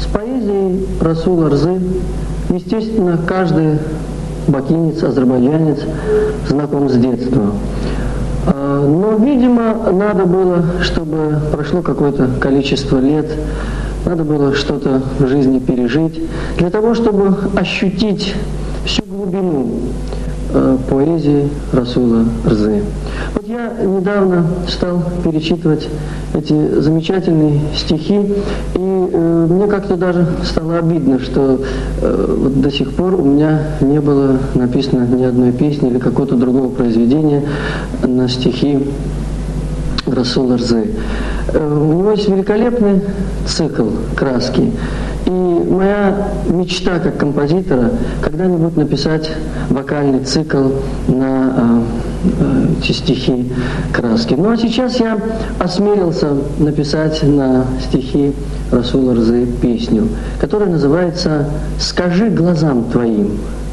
поэзией Расула Рзы, естественно, каждый бакинец, азербайджанец знаком с детства. Но, видимо, надо было, чтобы прошло какое-то количество лет, надо было что-то в жизни пережить, для того, чтобы ощутить всю глубину поэзии Расула Рзы. Вот я недавно стал перечитывать эти замечательные стихи, и мне как-то даже стало обидно, что вот до сих пор у меня не было написано ни одной песни или какого-то другого произведения на стихи Расула Рзы. У него есть великолепный цикл «Краски». И моя мечта как композитора когда-нибудь написать вокальный цикл на эти стихи «Краски». Ну а сейчас я осмелился написать на стихи Расула Рзы песню, которая называется «Скажи глазам твоим».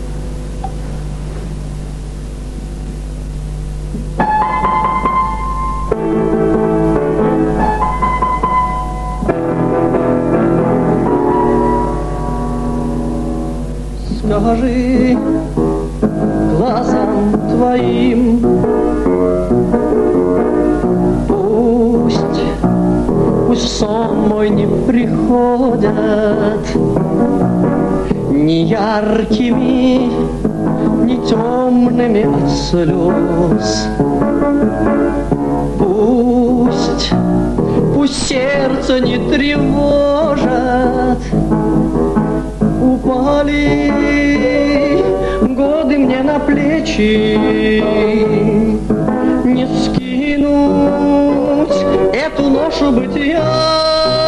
Скажи глазам твоим, пусть в сон мой не приходят ни яркими, ни темными от слез. Пусть сердце не тревожат, упали годы мне на плечи, не скинуть эту ношу бытия.